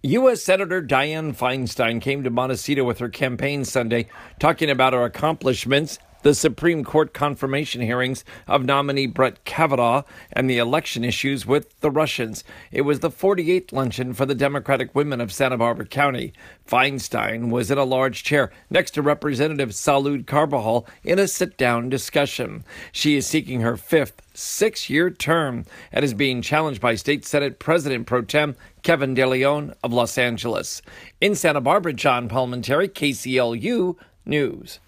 U.S. Senator Dianne Feinstein came to Montecito with her campaign Sunday, talking about her accomplishments, the Supreme Court confirmation hearings of nominee Brett Kavanaugh, and the election issues with the Russians. It was the 48th luncheon for the Democratic women of Santa Barbara County. Feinstein was in a large chair next to Representative Salud Carbajal in a sit-down discussion. She is seeking her fifth six-year term and is being challenged by State Senate President Pro Tem Kevin De Leon of Los Angeles. In Santa Barbara, John Palmentary, KCLU News.